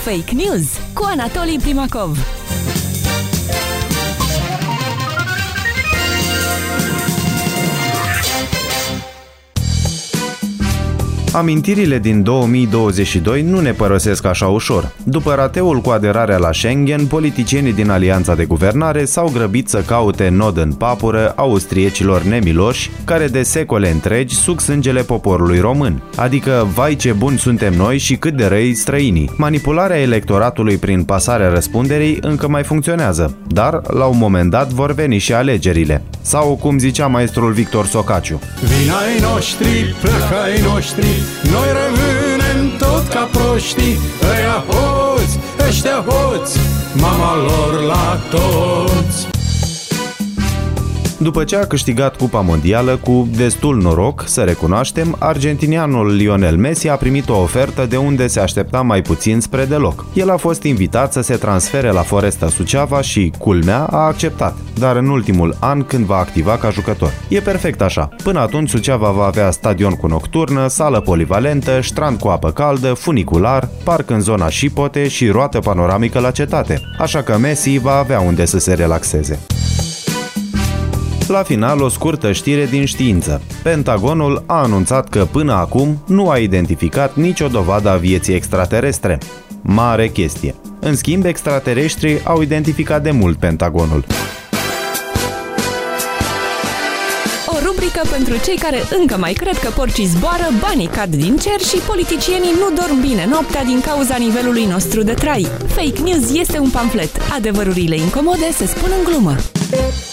Fake News cu Anatolii Primakov. Amintirile din 2022 nu ne părăsesc așa ușor. După rateul cu aderarea la Schengen, politicienii din alianța de guvernare s-au grăbit să caute nod în papură austriecilor nemiloși, care de secole întregi suc sângele poporului român. Adică, vai ce buni suntem noi și cât de răi străinii. Manipularea electoratului prin pasarea răspunderii încă mai funcționează, dar la un moment dat vor veni și alegerile. Sau, cum zicea maestrul Victor Socaciu: vin ai noștri, pleacă ai noștri, noi rămânem tot ca proștii, ăia hoți, ăștia hoți, mama lor la toți. După ce a câștigat Cupa Mondială cu destul noroc, să recunoaștem, argentinianul Lionel Messi a primit o ofertă de unde se aștepta mai puțin spre deloc. El a fost invitat să se transfere la Foresta Suceava și, culmea, a acceptat, dar în ultimul an când va activa ca jucător. E perfect așa. Până atunci Suceava va avea stadion cu nocturnă, sală polivalentă, strand cu apă caldă, funicular, parc în zona Șipote și roată panoramică la cetate. Așa că Messi va avea unde să se relaxeze. La final, o scurtă știre din știință. Pentagonul a anunțat că până acum nu a identificat nicio dovadă a vieții extraterestre. Mare chestie. În schimb, extraterestrii au identificat de mult Pentagonul. O rubrică pentru cei care încă mai cred că porcii zboară, banii cad din cer și politicienii nu dorm bine noaptea din cauza nivelului nostru de trai. Fake News este un pamflet. Adevărurile incomode se spun în glumă.